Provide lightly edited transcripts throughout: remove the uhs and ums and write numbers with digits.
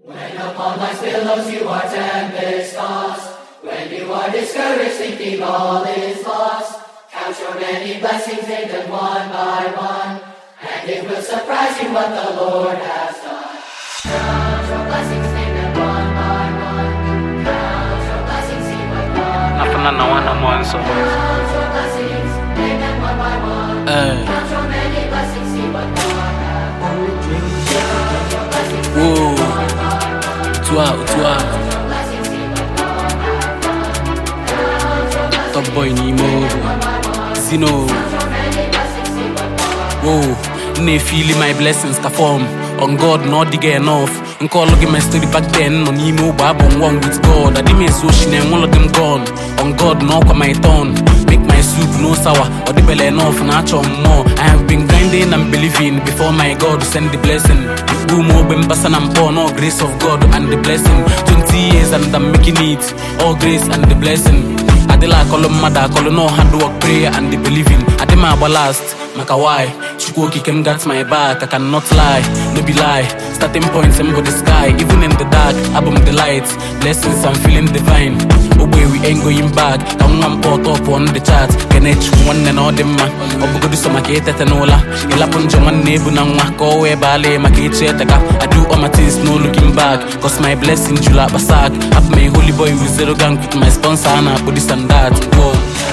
When upon life's billows you are tempest-tossed, when you are discouraged thinking all is lost, count your many blessings, name them one by one, and it will surprise you what the Lord has done. Count your blessings, name them one by one, count your blessings, see what God has done. Count your blessings, name them one by one, count your many blessings, see what God has done. Count your blessings, name them one by one. Top boy Nemo Zino. Whoa, ne feeling my blessings ka form. On God, not dig enough. And call looking my story back then. On Nemo Bab on one with God. I didn't so she and all of them gone. On God, no come my turn. Make my soup no sour. Or the belly enough, not more. I have been grinding and believing before my God send the blessing. Boom, open basan and born, all grace of God and the blessing. 20 years and I'm making it, all grace and the blessing. I de la call mother, call no hard work, prayer and the believing. I de my last, maka why? Chukoki came got my back, I cannot lie, no be lie. Starting points in the sky, even in the dark, above the lights. Blessings, I'm feeling divine. Oh boy, we ain't going back. Come on, port up on the chart. Can each one and all them man. Oh, go do some market at Anola. Elapon Joman Nebunanga, go away ballet, market. I do all my things, no looking back. Cause my blessings, you like Basak. Have my holy boy with zero gang, with my sponsor, and I put this and that. Whoa.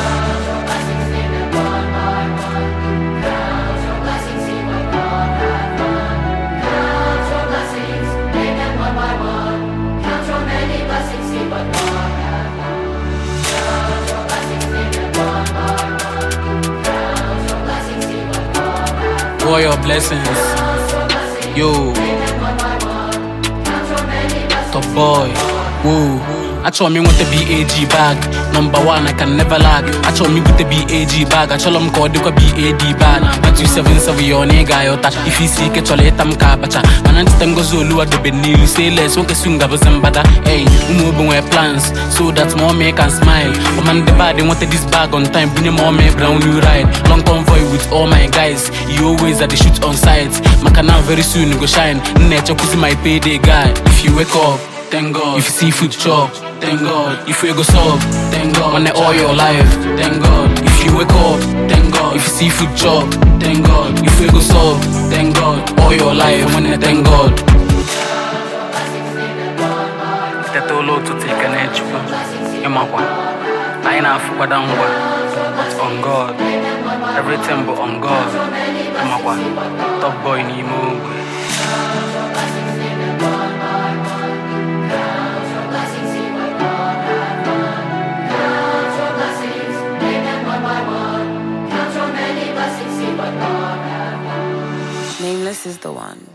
For your blessings, yo, top boy, whoa. I told me want the BAG bag, number one I can never lag. I told me with the BAG bag, I told him call the BAD bag. But you 7 your nigga yota. If you see get your late kabacha. Man and tango zulu at the benil, say less, okay soon gabazambada. Hey, moving my plans, so that more me can smile. But man the bad, they wanted this bag on time, bring more me brown new ride. Long convoy with all my guys, you always at the shoot on sites. Makana very soon go shine, nature cause my payday guy. If you wake up, thank God. If you see food chop, thank God. If you go sub, thank God. When all your life, thank God. If you wake up, thank God. If you see food chop, thank God. If you go sub, thank God. All your life, when I thank God. That all to take an edge, Emakwa. I ain't half but on God. Everything but on God. Emakwa. Top boy Nemo. Nameless is the one.